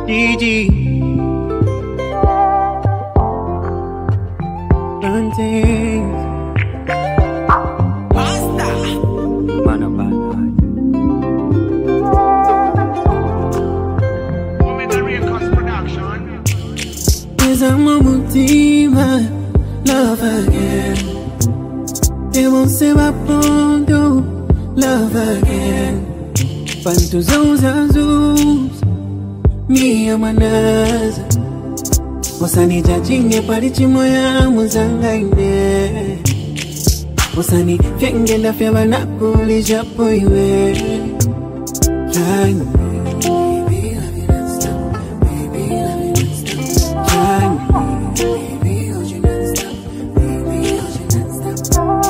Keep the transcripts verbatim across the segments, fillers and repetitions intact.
G G. Run things. Master. Man of bad heart. Omega Records Production. Is a Mutima, love again. They won't say what do, love again. Pantos aos azuis, minha manaza. Wasani jajinge parichi moya muzanga ine. Wasani fyenge na fyaba na kuli japo iwe. Try me, baby, love you non-stop. Baby, love you non-stop. Try me, baby, hold you non-stop. Baby, hold you non-stop.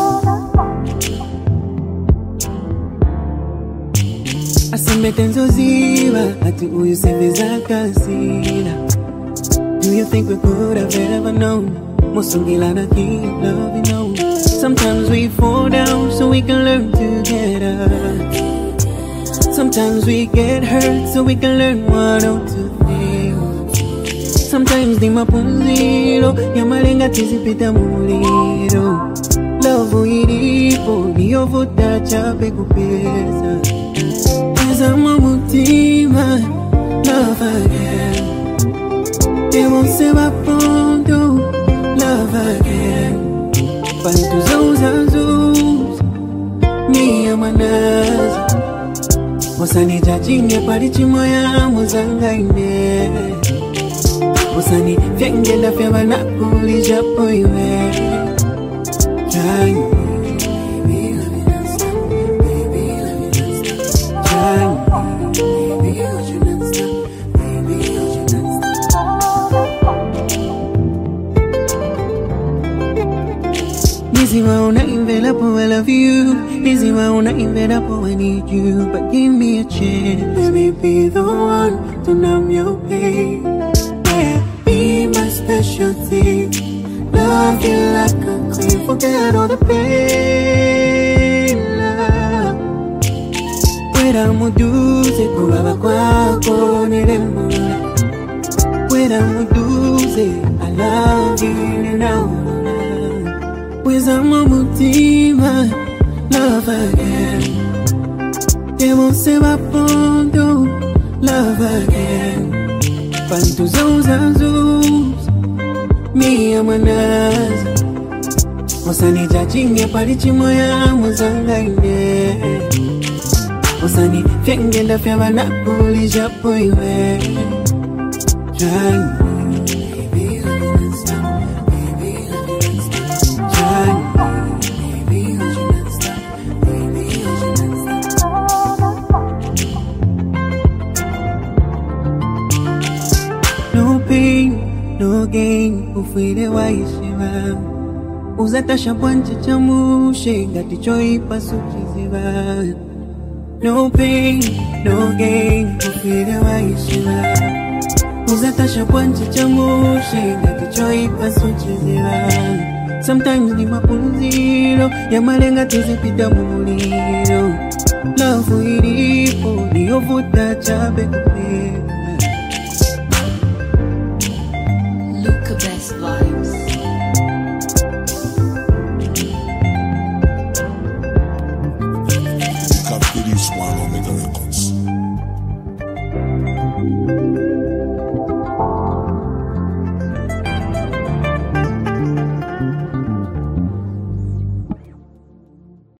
Aseme tenzo ziva, ati uyu seveza kasina. Do you think we could have ever known? Musungila na keep loving you know. Sometimes we fall down so we can learn to get up. Sometimes we get hurt so we can learn what not to feel. Sometimes di mapunziro yamalenga tizipita muliro. Love uiripo niyo vuta chape kupesa. Eza mamutima, love again. They won't say what do, love again. Pantos aos azuis, minha manaza. Wasani jajinge parichi moya muzanga ine. Wasani fyenge na fyaba na kuli japo iwe. Try me, baby, love you non-stop. Baby, love you non-stop. Try me, baby, hold you non-stop. Baby, hold you non-stop. Nizima una envelope, I love you. Nizima una envelope, I need you. But give me a chance, let me be the one to numb your pain. Yeah, be my specialty. Love you like a queen, forget all the pain. Love. Wera muduze, kubaba kwako niremura. Wera muduze, I love you now. Weza mamutima, love again. They won't say what do, love again. Pantos aos azuis, minha manaza. Wasani jajinge parichi moya muzanga ine. Wasani fyenge na fyaba na kuli japo iwe. Try me, baby, love you non-stop. Baby, love you non-stop. Try me, baby, hold you non-stop. Baby, hold you non-stop. No pain, no gain, ufile waishiva. Uzata shabwanchi chamushe, gati choi pasuchiziva. No pain, no gain, ufile waishiva. Uzata shabwanchi chamushe, gati choi pasuchiziva. Sometimes ni mapunziro, yamalenga tizipita muliro. Love uiripo, niyo vuta chape kupena. Luca Best Vibes.